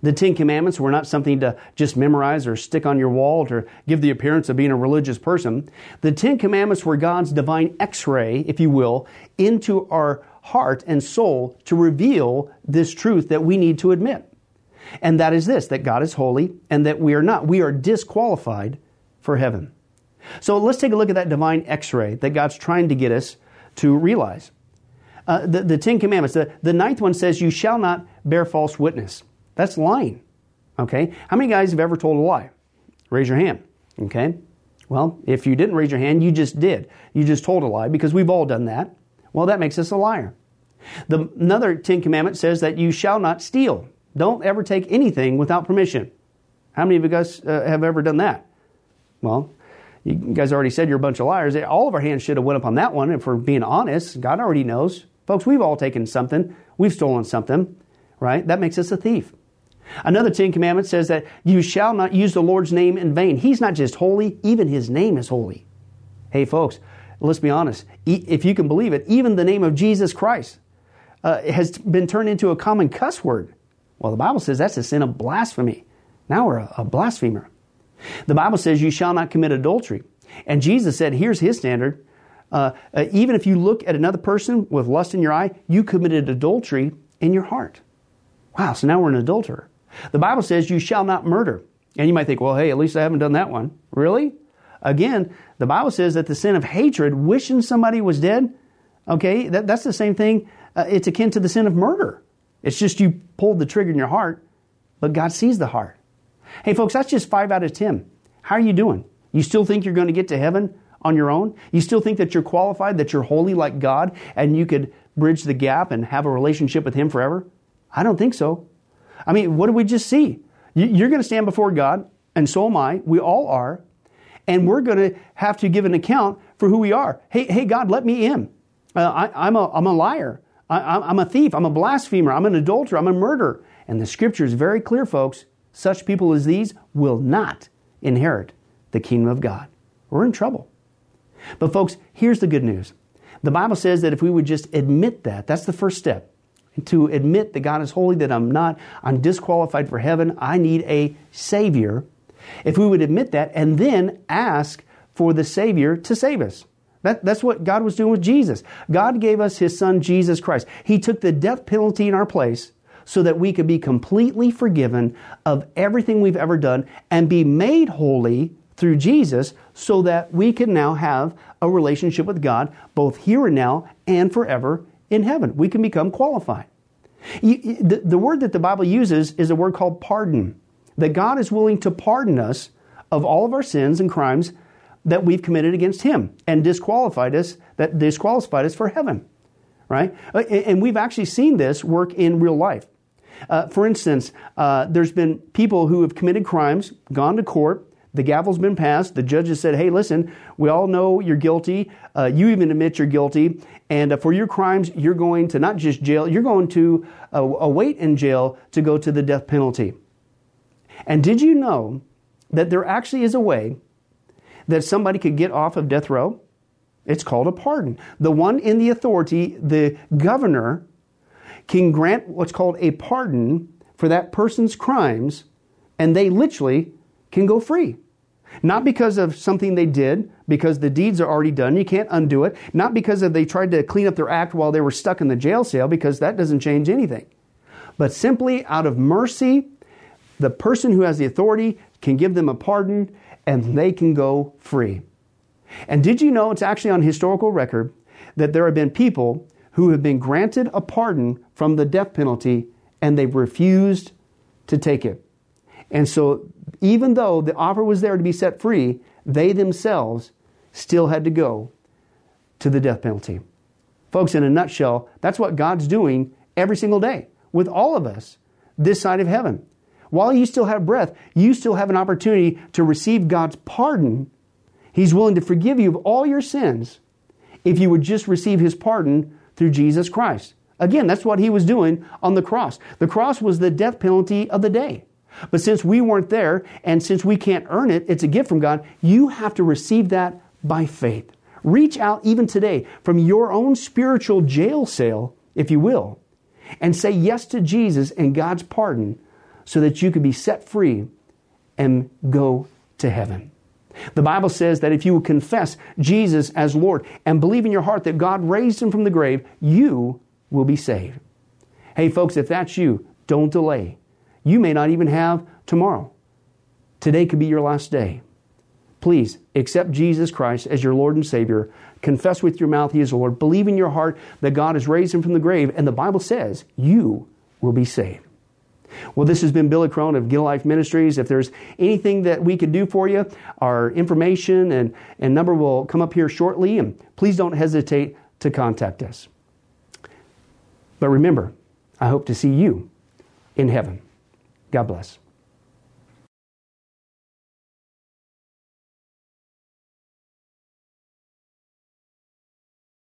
The Ten Commandments were not something to just memorize or stick on your wall to give the appearance of being a religious person. The Ten Commandments were God's divine x-ray, if you will, into our heart and soul to reveal this truth that we need to admit. And that is this, that God is holy and that we are not. We are disqualified for heaven. So let's take a look at that divine x-ray that God's trying to get us to realize. Uh, the, the Ten Commandments, the, the ninth one says, you shall not bear false witness. That's lying. Okay? How many guys have ever told a lie? Raise your hand. Okay? Well, if you didn't raise your hand, you just did. You just told a lie because we've all done that. Well, that makes us a liar. The, another Ten Commandment says that you shall not steal. Don't ever take anything without permission. How many of you guys uh, have ever done that? Well, you guys already said you're a bunch of liars. All of our hands should have went up on that one. If we're being honest, God already knows. Folks, we've all taken something. We've stolen something, right? That makes us a thief. Another Ten Commandments says that you shall not use the Lord's name in vain. He's not just holy, even His name is holy. Hey, folks, let's be honest. If you can believe it, even the name of Jesus Christ uh, has been turned into a common cuss word. Well, the Bible says that's a sin of blasphemy. Now we're a, a blasphemer. The Bible says you shall not commit adultery. And Jesus said, here's His standard. Uh, uh, even if you look at another person with lust in your eye, you committed adultery in your heart. Wow, so now we're an adulterer. The Bible says you shall not murder. And you might think, well, hey, at least I haven't done that one. Really? Again, the Bible says that the sin of hatred, wishing somebody was dead, okay, that, that's the same thing. Uh, it's akin to the sin of murder. It's just you pulled the trigger in your heart, but God sees the heart. Hey, folks, that's just five out of ten. How are you doing? You still think you're going to get to heaven on your own? You still think that you're qualified, that you're holy like God, and you could bridge the gap and have a relationship with Him forever? I don't think so. I mean, what did we just see? You're going to stand before God, and so am I. We all are. And we're going to have to give an account for who we are. Hey, hey, God, let me in. Uh, I, I'm, a, I'm a liar. I, I'm a thief. I'm a blasphemer. I'm an adulterer. I'm a murderer. And the Scripture is very clear, folks. Such people as these will not inherit the kingdom of God. We're in trouble. But folks, here's the good news. The Bible says that if we would just admit that, that's the first step. To admit that God is holy, that I'm not, I'm disqualified for heaven, I need a Savior. If we would admit that and then ask for the Savior to save us. That, that's what God was doing with Jesus. God gave us His Son, Jesus Christ. He took the death penalty in our place so that we could be completely forgiven of everything we've ever done and be made holy through Jesus so that we can now have a relationship with God both here and now and forever in heaven. We can become qualified. You, the, the word that the Bible uses is a word called pardon. That God is willing to pardon us of all of our sins and crimes that we've committed against Him and disqualified us, that disqualified us for heaven. Right? And we've actually seen this work in real life. Uh, for instance, uh, there's been people who have committed crimes, gone to court, the gavel's been passed, the judge has said, hey, listen, we all know you're guilty, uh, you even admit you're guilty, and uh, for your crimes, you're going to not just jail, you're going to uh, await in jail to go to the death penalty. And did you know that there actually is a way that somebody could get off of death row? It's called a pardon. The one in the authority, the governor, can grant what's called a pardon for that person's crimes, and they literally can go free. Not because of something they did, because the deeds are already done, you can't undo it. Not because of they tried to clean up their act while they were stuck in the jail cell, because that doesn't change anything. But simply out of mercy, the person who has the authority can give them a pardon and they can go free. And did you know it's actually on historical record that there have been people who have been granted a pardon from the death penalty and they've refused to take it. And so even though the offer was there to be set free, they themselves still had to go to the death penalty. Folks, in a nutshell, that's what God's doing every single day with all of us this side of heaven. While you still have breath, you still have an opportunity to receive God's pardon. He's willing to forgive you of all your sins if you would just receive His pardon through Jesus Christ. Again, that's what He was doing on the cross. The cross was the death penalty of the day. But since we weren't there, and since we can't earn it, it's a gift from God, you have to receive that by faith. Reach out even today from your own spiritual jail cell, if you will, and say yes to Jesus and God's pardon so that you could be set free and go to heaven. The Bible says that if you will confess Jesus as Lord and believe in your heart that God raised Him from the grave, you will be saved. Hey folks, if that's you, don't delay. You may not even have tomorrow. Today could be your last day. Please accept Jesus Christ as your Lord and Savior. Confess with your mouth He is Lord. Believe in your heart that God has raised Him from the grave. And the Bible says you will be saved. Well, this has been Billy Crone of Gill Life Ministries. If there's anything that we could do for you, our information and, and number will come up here shortly. And please don't hesitate to contact us. But remember, I hope to see you in heaven. God bless.